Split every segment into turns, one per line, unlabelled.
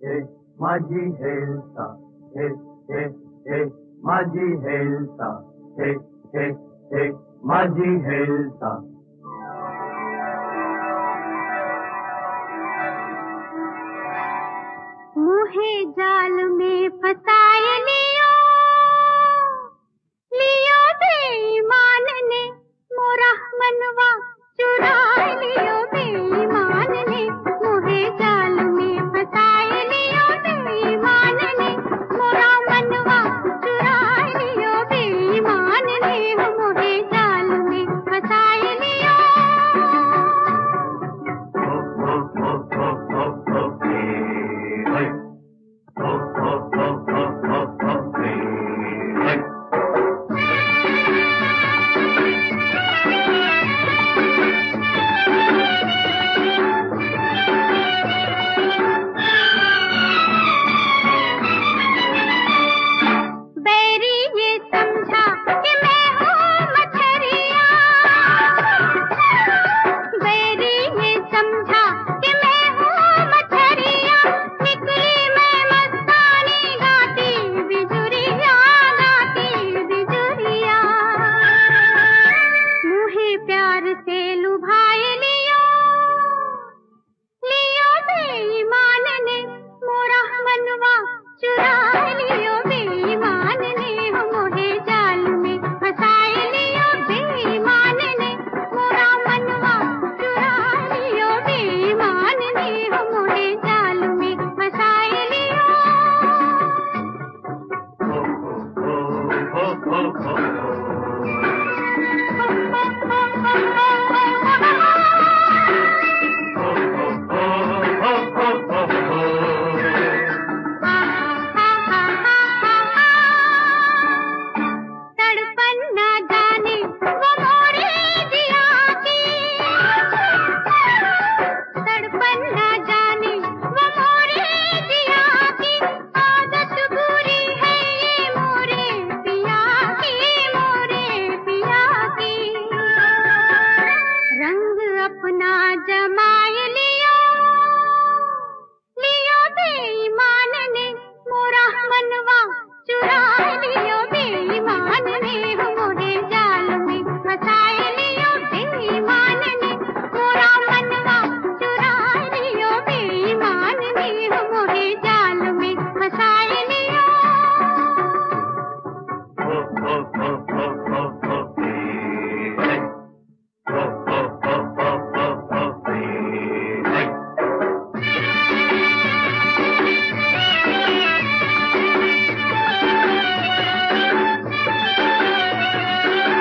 हे माझी हेलता, हे हे हे माझी हेलता, हे हे हे माझी हेलता।
मुहे जाल में फसाए लियो, लियो बेईमान ने मोरा मनवा चुरा लियो, बेईमान ने मुहे जाल में फसाए लियो, बेईमान ने मोरा मनवा चुरा लियो, बेईमान ने मुहे जाल में फसाए लियो।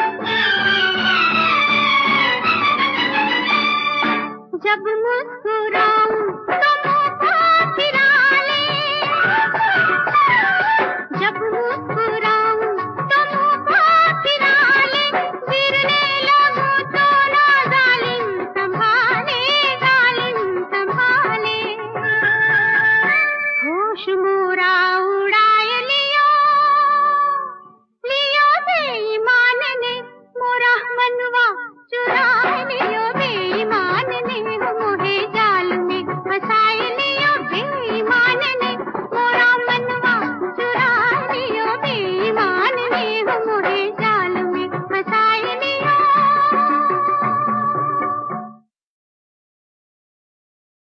जब मुस्कुरा